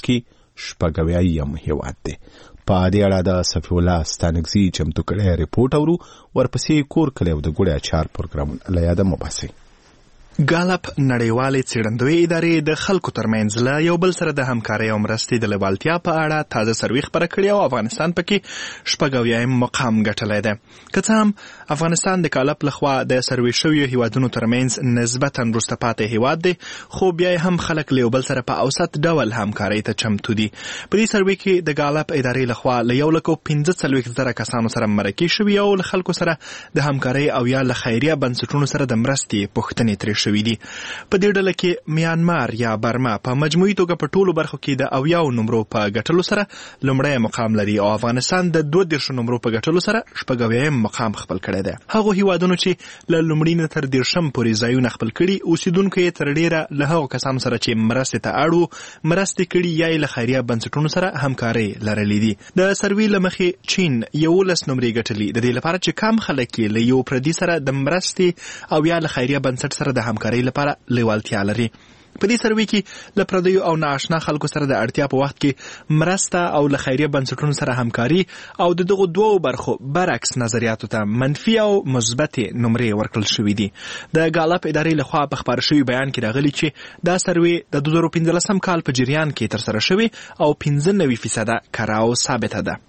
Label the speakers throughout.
Speaker 1: کې 80م هیواد دی. په دې اړه د صفی الله ستانکزي چمتو کړی ریپورټ اورو، ورپسې کور کلی او د ګوړې اچار پروګرامونه له یاده مباسي. ګالپ نړیوالې څېړندوی ادارې د خلکو ترمنځ له یو بل سره د همکارۍ او مرستې د لیوالتیا په اړه تازه سروې خپره کړې او افغانستان پکې 80م مقام ګټلی دی. که څه هم افغانستان د ګالپ لخوا د سروې شویو هیوادونو ترمنځ نسبتا وروسته پاتې هیواد دی، خو بیا هم خلک له یو بل سره په اوسط ډول همکارۍ ته چمتو دي. په دې سروې کې د ګالپ ادارې لخوا له 1,45,000 کسانو سره مرکې شوي او له خلکو سره د همکارۍ او یا له خیریه بنسټونو سره د مرستې پوښتنې ترې شوي دي. په دې ډله کې میانمار یا برما په مجموعي توګه په ټولو برخو کې د 80 نمرو په ګټلو سره لومړی مقام لري او افغانستان د 32 نمرو په ګټلو سره 80م مقام خپل کړی دی. هغو هیوادونو چې له لومړي نه تر 30 پورې ځایونه خپل کړي، اوسیدونکو یې تر ډیره له هغو کسانو سره چې مرستې ته اړ مرستې کړي یا له خیریه بنسټونو سره همکارۍ لرلې دي. د سروې له مخې چین 11 نمرې ګټلي، د دې لپاره چې کم خلک یې له یو پردي سره د مرستې او یا له خیریه بنسټ سره د همکارۍ لپاره لیوالتیا لري. په دې سروې کې له پردیو او ناآشنا خلکو سره د اړتیا په وخت کې مرسته او له خیریه بنسټونو سره همکاري او د دغو دوو برخو برعکس نظریاتو ته منفي او مثبت نمرې ورکړل شوي دي. د ګالپ ادارې لخوا په خپاره شوي بیان کې راغلي چې دا سروې د 2015 کال په جریان کې ترسره شوې او 95% کره او ثابته ده.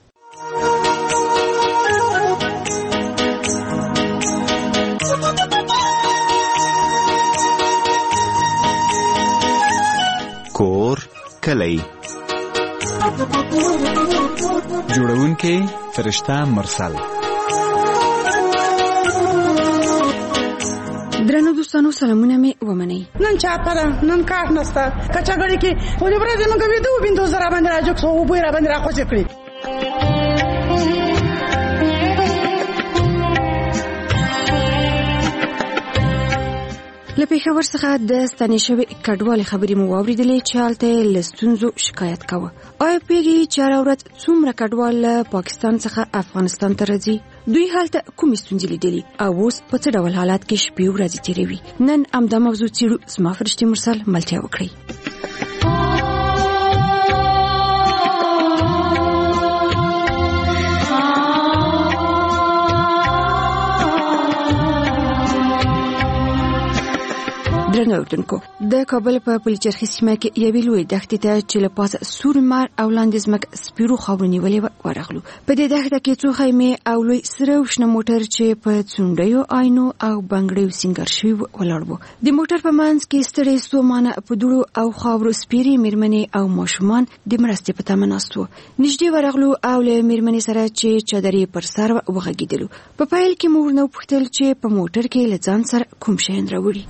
Speaker 1: کور کلی
Speaker 2: جوړونکی فرشته مرسل.
Speaker 3: درنو دوستانو سلامونه می ومنئ.
Speaker 4: نن چاپه ده، نن کار نسته، کچاګړې کې ولې ورځې موږ ویده وبیندو زره باندې راجوک سو وبوی را باندې راخوځې کړي.
Speaker 3: له پېښور څخه د ستنې شوې کډوالې خبرې مو واورېدلې چې هلته یې له ستونزو شکایت کوه. آیا پوهېږئ چې هره ورځ څومره کډوال له پاکستان څخه افغانستان ته راځي؟ دوی هلته کومې ستونزې لیدلي او اوس په څه ډول حالات کې شپې ورځې تېروي؟ نن همدا موضوع څېړو. زما فرشتې مرسل ملتیا وکړئ. درنو اوریدونکو، د کابل په پلچرخي سیمه کې یوې لویې دښتې ته چې له پاسه سور لمر او لاندې ځمکه سپیرو خاورو نیولې وه ورغلو. په دې دښته کې څو خیمې او لوی سره او شنه موټر چې په څونډیو آینو او بنګړیو سینګار شوي ولاړ وو. د موټر په منځ کې ستړي ستومانه په دوړو او خاورو سپیرې میرمنې او ماشومان د مرستې په تمه ناست وو. نږدې ورغلو او له میرمنې سره چې چادرې پر سر وغږېدلو. په پیل کې مو ورنه وپوښتل چې په موټر کې له ځان سره کوم شیان راوړي.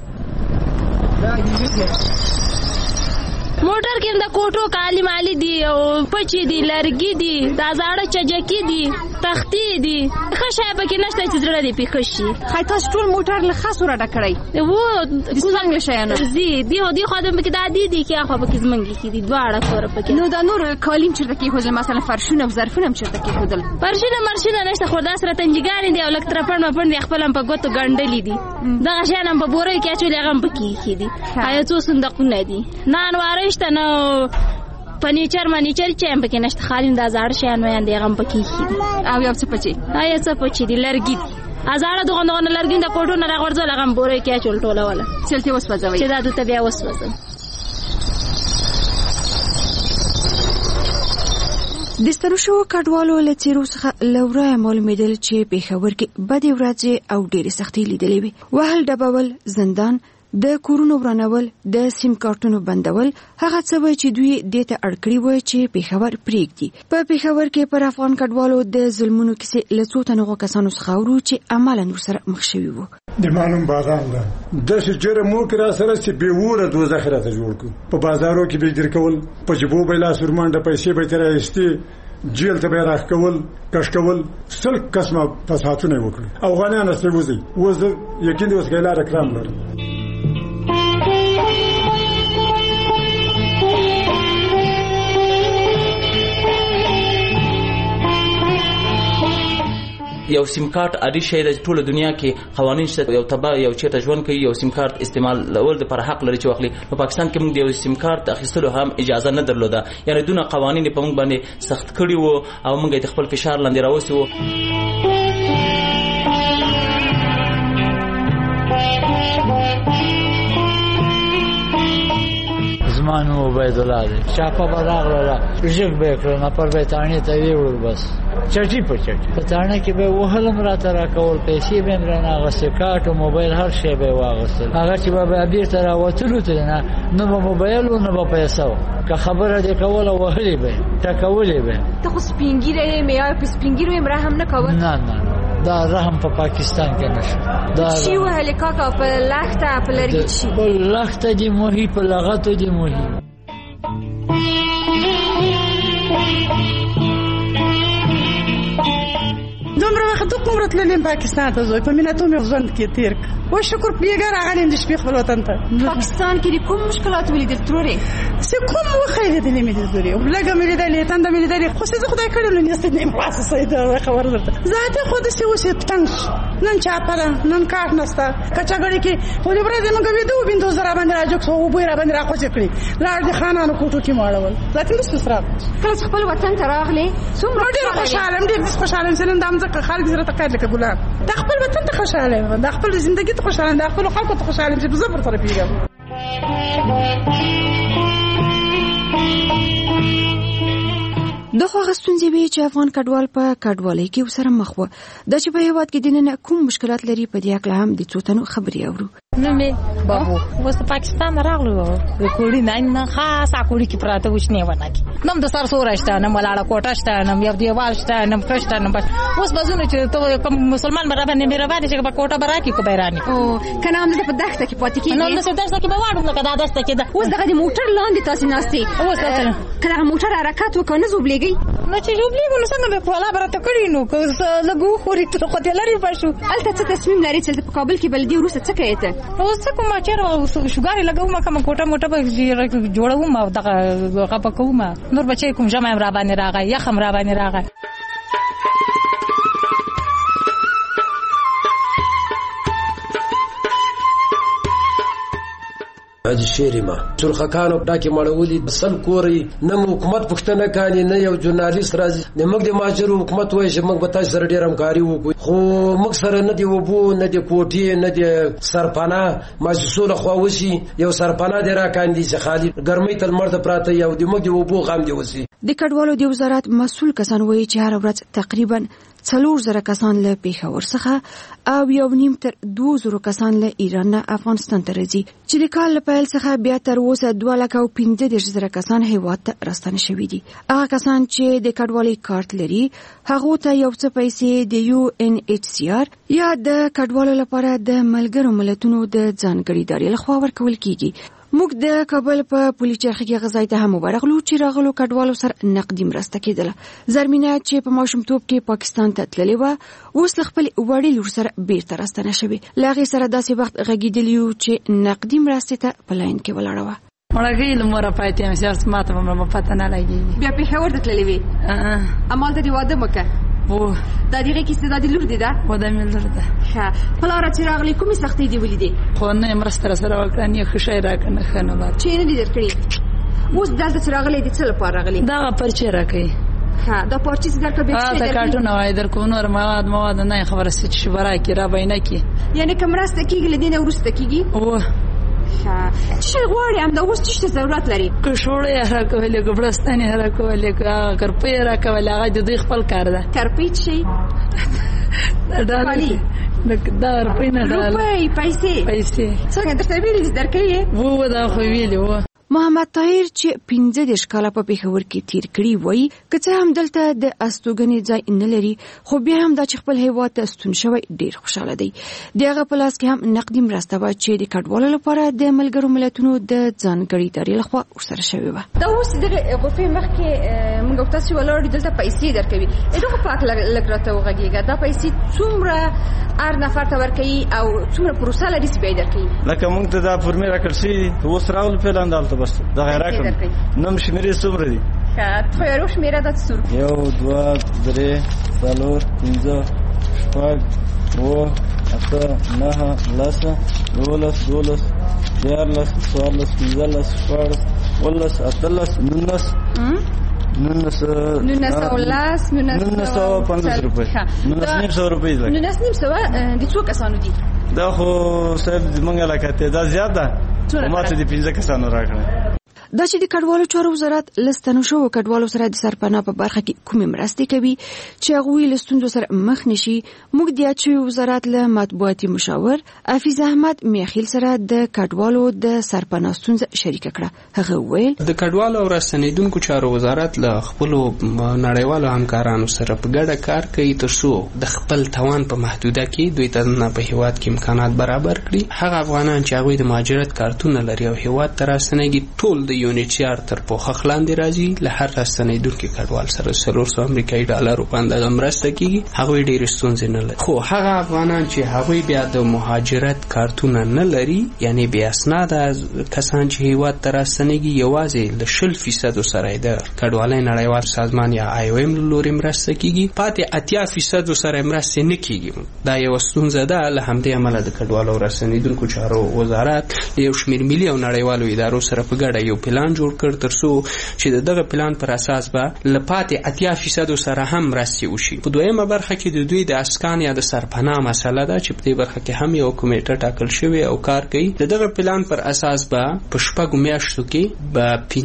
Speaker 5: موټر کې د کوټو کالی مالی دي او پچې دي، لرګي دي، دا زاړه چجکي دي، تختې دي، ښه شی پکې نشته چې زړه دې پېښه شي.
Speaker 6: خای تاسو ټول موټر له خاص ور ډکړی
Speaker 5: وو
Speaker 6: څنګه شیانه
Speaker 5: دی خدای پکې دا دي کې اخو پکې زمنګي کې دي دواړه کور پکې.
Speaker 6: نو دا نور کالیم چرته کې هوځل مثلا فرشونه او ظرفونه چرته کې هوځل؟
Speaker 5: فرشونه مرشونه نشته، خو دا سره تنجګان دي او لکترپن مپن دي خپل په ګوتو ګنډلې دي. دا شیان په بورې کې اچولې هغه پکې کې دي. آیا څو صندوقونه دي نن وارشته نو فنیچر چې هم پکې نشته، خالي دا زاړه شیان وایي دي هغه پکې کې دي.
Speaker 6: او یو څه پچې
Speaker 5: دي لرګي دي، ازاړه دغه لرګي د کوټو نه راغورځول هغه بورې کې اچول ټوله ولا
Speaker 6: چلته وسوځوي
Speaker 5: چې دا دته بیا وسوځي.
Speaker 3: د ستنو شوو کډوالو له څېرو څخه له ورایه معلومېدل چې پېښور کې بدې ورځې او ډېرې سختۍ لیدلې وې. وهل ډبول، زندان، د کورونو ورانول، د سیم کارتونو بندول، هغه څه وای چې دوی دې ته اړ کړي وای چې پېښور پرېږدي. په پېښور کې پر افغان کډوالو د ظلمونو کیسې له څو تنو کسانو څخه اورو چې عملاً ورسره مخ شوي وو.
Speaker 7: د معلوم بازار ده داسې جرمو کې را سره چې بې وره دوزخ راته جوړ کړو. په بازارو کې به ګیر کول، په جیبو به لاس ورمانډه پیسې به ترې ایستې، جیل ته به راخ کول، کش کول، سل قسمه فسادونه وکړي. افغانان استې وځي اوس یقین دې اوس ګیلار کرام لري.
Speaker 8: یو سیم کارت اړ شي د ټوله دنیا کې قوانين شته یو تبع یو چیرته ژوند کوي یو سیم کارت استعمال لول د پر حق لري چې واخلي. په پاکستان کې موږ د یو سیم کارت اخیستلو هم اجازه نه درلوده، یعنی دونه قوانين په موږ باندې سخت کړي وو او موږ د خپل فشار لاندې راوستي وو.
Speaker 9: زمانو عبید الله دی چاپا براغله ژغ به کړ نه پر به تانی ته ویول بس چټي په چټي په تانی کې به وهلم را تر کول پیسې به مرنه غسه کارت او موبایل هر شی به واغستل. هغه چې به بیر تر وتلو ته نه موبایل او نه پیسې که خبره دې کوله وهلې به ټکولې به.
Speaker 6: ته خو سپینګیره مې یا سپینګیره مې رحم نه کول.
Speaker 9: نه دا رحم په پاکستان کې نشته. دا
Speaker 6: شي وهلې کاکا په لخته په لرګي شي
Speaker 9: په لخته دی موهي په لغته دی موهي.
Speaker 4: دومره وخت کوم راتللم پاکستان ته زوی په میناتو مې ژوند کې تیر و شکر پیګر راغلم د شپې خپل وطن ته.
Speaker 6: پاکستان کې کوم مشکلات ولیدل تروري
Speaker 4: څه کوم وخت دې مې دې لګه مې دې تند مې دې خو څه خدای کړم نه ست نه خلاص سیده خبر درته ذاته خود څه وسه تنګ نن چاپره نن کار نستا کچاګړي کې خو دې برازه موږ ویدو بنتو زرا باندې راځو خو وبې را باندې راخوځ کړی لاړ دي خانانو کوټو کې ماړول ځکه نو سره
Speaker 6: کله خپل وطن ته راغلي څومره
Speaker 4: ډېر خوشاله ډېر خوشاله سره دام ځکه خلک زړه ته کار لکه ګلان د خپل وطن ته خوشاله د خپل ژوندۍ ته خوشاله د خپل خلکو ته خوشاله چې بزبر سره پیګم.
Speaker 3: دغه غستونځي وی چې افغان کډوال په کډوالۍ کې وسره مخ و د چې په هیواد کې دنه کوم مشکلات لري په دې اړه هم د څوتنو خبري اورو.
Speaker 10: نه مې بابو وس پاکستان راغلو د کوړی نه خاصه کوړی کې پراته وښنه ونه کی نم د سر سورشته نه ملاړه کوټشته نه یو دیوال شته نه کښته نه بس اوس بزونه چې ته کوم مسلمان برابر نه مهرباني چې په کوټه براکی کو بیرانی
Speaker 6: او کنه هم د په دښته کې پاتې کیږي
Speaker 10: نو د دښته کې به واړو نه کدا دښته کې
Speaker 6: اوس دغه د موټر لاندې تاسو ناشتي اوس کله موټر حرکت وکنه زوبلېږي
Speaker 10: نو چې زوبلېږي نو څنګه به په لابرته کړی نو که لګو خوري ته خو لري پښو
Speaker 6: الته څه تصمیم لري چې په کابل کې بلدي ورسته څه کوي ته
Speaker 10: اوس څه کوم چیرې شوګاری لګوم کوم کوټه موټه به جوړوم او دغه غپا کوم نور بچي کوم جمع را باندې راغی یا خم را باندې راغی.
Speaker 11: حاجی شیرما سرخکانو ډاکې مړولې سل کوري نه حکومت پښتنه کاني نه یو ژورنالیست راځي نه موږ د ماجر حکومت وایي چې موږ به تاسو سره ډیر همکاري وکړو خو موږ سره نه دی وبو نه دی کوټي نه دی سرپناه ماجسوله خو وسی یو سرپناه دی را کاندي چې خالي ګرمۍ تل مرده پراته یو د موږ دی وبو غام دی وسی.
Speaker 3: د کډوالو د وزارت مسؤل کسان وایي چې هر ورځ تقریبا 4,000 کسان له پیښور څخه او 1.5 تر 2,000 کسان له ایران نه افغانستان ته راځي چې د کال له پیل څخه بیا تر اوسه 2,15,000 کسان هیواد ته راستنه شوي دي. هغه کسان چې د کډوالۍ کارت لري هغه ته یو څه پیسې د UNHCR یا د کډوالو لپاره د ملګرو ملتونو د ځانګړي ادارې لخوا ورکول کیږي. موږ د کابل په پولیس چرخه کې غزای ته هم ورغلو چې راغلو کډوالو سره نقدي مرسته کېدله. زرمینه چې په ماشومتوب کې پاکستان ته تللې و اوس خپل وړي لور سره بیرته راستنه شوې. لاغي سره داسې وخت غږیدلی چې نقدي مرسته ته په لاین کې ولاړه و.
Speaker 10: مړګي لمره پاتې هم سیاست ماته هم پته نه لګي.
Speaker 6: بیا په هور ته تللې وي امال د واده مکه
Speaker 10: او
Speaker 6: دا دغه کې استعداد لور دی دا
Speaker 10: و د مل لور ده
Speaker 6: ها پلاره چې راغلي کومې سختۍ دی ولیدې
Speaker 10: خو نه مرسته سره وکړه نه خشای راکنه خنه بار
Speaker 6: چې نه دي درکړي اوس دلته چې راغلي د څه لپاره راغلي
Speaker 10: دا پرچې راکې
Speaker 6: ها دا پرچې درکې به څه
Speaker 10: دا کارټونه وای درکو نور مواد نه خبره ست شبره کې را بینه کې
Speaker 6: یعنی کومرسته کېږي لدینه ورسته کېږي
Speaker 10: او
Speaker 6: چې غواړي هم دا اوس څه ضرورت لري
Speaker 10: که شوړې راکولې ګبرستاني راکولې کرپې راکولې هغه د دوی خپل کار ده
Speaker 6: کرپې شي
Speaker 10: دا دا روپې نه ده
Speaker 6: روپې پیسې څنګه درته ویلې درکې
Speaker 10: وو دا خو ویلې وو.
Speaker 3: محمد طاهر چې 15 کاله په پیښور کې تیر کړی وای کته هم دلته د استوګنې ځای نه لري خو بیا هم د خپل هیواد ته ستون شوی ډیر خوشاله دی. دغه پلاس کې هم نقدي مرسته و چې د کډوالو لپاره د ملګرو ملتونو د ځانګړي ادارې لخوا ورسره شوی و.
Speaker 6: دا اوس دغه غوفي مخکې موږ تاسو ولر دلته پیسې درکوي دغه پاک لګراته وغږیږي دا پیسې څومره ار نفر ته ورکوي او څومره پروسه لري چې به درکوي
Speaker 12: لکه موږ ته دا فرمې راکړسي اوس راغلو پلان دالته بس دا غیره نم شمیرې څومره دي
Speaker 6: ښه ته یو شمیره د څور
Speaker 12: 1 2 3 4 5 شپږ 7 8 9 10 11 12 14 15 16 17 18 19 روپۍ
Speaker 6: د څو کسانو دي؟
Speaker 12: دا خو صاحب زمونږ علاقه ته دا زیات ده، ما ته د 15 کسانو راکړه.
Speaker 3: دا چې د کډوالو چارو وزارت لستنو شو کډوالو سره د سرپناه په برخه کې کومې مرستې کوي چې هغوی له ستونزو سره مخ نشي، موږ د اچوي وزارت له مطبوعاتي مشاور حفیظ احمد میخیل سره د کډوالو د سرپناه ستونزه شریکه کړه. هغه ویل
Speaker 13: د کډوالو او راستنیدونکو چارو وزارت له خپل نړیوالو همکارانو سره په ګډه کار کوي ترڅو د خپل توان په محدوده کې دوی ته په هیواد کې امکانات برابر کړي. هغه افغانان چې هغوی د مهاجرت کارتونه لري او هیواد ته راستنیږي ټول د یونیچیار تر پوښښ لاندې راځي. له هر راستنیدونکي کډوال سره 400 امریکایي ډالرو باندې مرسته کیږي. هغوی ډېرې ستونزې نه لري، خو هغه افغانان چې هغوی بیا د مهاجرت کارتونه نه لري، یعنی بې اسناده کسان چې هیواد ته راستنیږي، یوازې د 20% سره د کډوالۍ نړیوال سازمان یا IOM له لوري مرسته کیږي، پاتې 80% سره مرسته نه کیږي. دا یو ستونزه ده. له همدې امله د کډوالو او راستنیدونکو چارو وزارت یو شمېر ملي او نړیوالو ادارو سره په ګډه یو پلان جوړ کړ ترڅو چې دغه پلان پر اساس به لپاتې 80% سره هم مرستې وشي. په دویمه برخه کې د دوی د اسکان یا د سرپناه مسله ده چې په دې برخه کې هم یو کمیټه ټاکل شوی او کار کوي. دغه پلان پر اساس به په 6 میاشتو کې به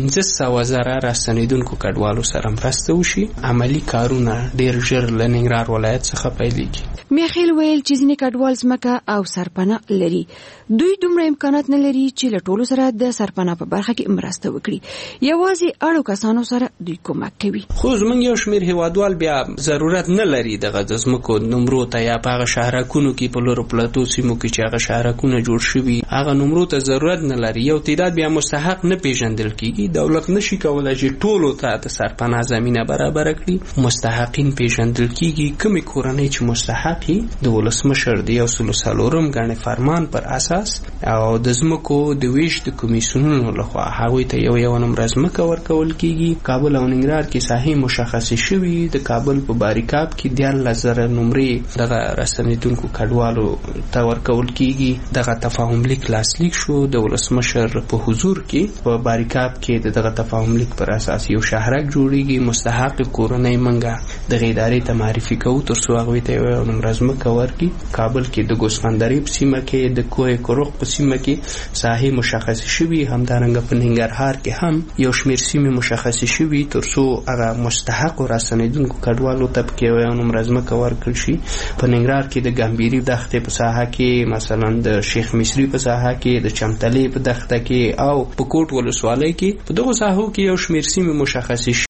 Speaker 13: 15,000 راستنیدونکو کډوالو سره مرسته وشي. عملی کارونه ډیر ژر له ننګرهار ولایت څخه پیلېږي.
Speaker 3: میخیل ویل چې ځینې کډوال ځمکه او سرپناه لري، دوی دومره امکانات نه لري چې له ټولو سره د سرپناه په برخه کې مرسته وکړي، یوازې اړو کسانو سره دوی کومک کوي.
Speaker 13: خو زمونږ یو شمېر هیوادوال بیا ضرورت نه لري دغه د ځمکو نمرو ته یا په هغه شهرکونو کې په لورو پلاتو سیمو کې چې هغه شهرکونه جوړ شوي هغه نمرو ته ضرورت نه لري. یو تعداد بیا مستحق نه پیژندل کیږي. دولت نشي کولای چې ټولو ته د سرپناه زمینه برابر کړي. مستحقین پیژندل کیږي. کومې کورنۍ چې مستحقي د ولسمشر د 140 غنې فرمان پر اساس او د ځمکو د ویش د کمیسیونونو لخوا هغوی ته یو نمره ځمکه ورکول کیږي. کابل او ننګرهار کې ساحې مشخصې شوي. د کابل په باریکاب کې 14,000 نمرې دغه راستنیدونکو کډوالو ته ورکول کیږي. دغه تفاهم لیک لاسلیک شو د ولسمشر په حضور کې. په باریکاب کې دغه تفاهم لیک پر اساس یو شهرک جوړیږي. مستحق کورنۍ منګه دغه ادارې ته معرفي کوو ترڅو هغوی ته یو نمره ځمکه ورکړي. کابل کې د ګوسفندرۍ په سیمه کې د کوه کروق په سیمه کې ساحې مشخصې شوي. همدارنګه په ننګرهار کې هم یو شمېر سیمې مشخصې شوي ترڅو هغه مستحق راستنیدونکو کډوالو ته پکې یو نمره ځمکه ورکړل شي. په ننګرهار کې د ګمبيري دښتې په ساحه کې، مثلا د شیخ مصری په ساحه کې، د چمتلې په دښته کې او په کوټ ولسوالۍ کې په دغو ساحو کې یو شمېر سیمې مشخصې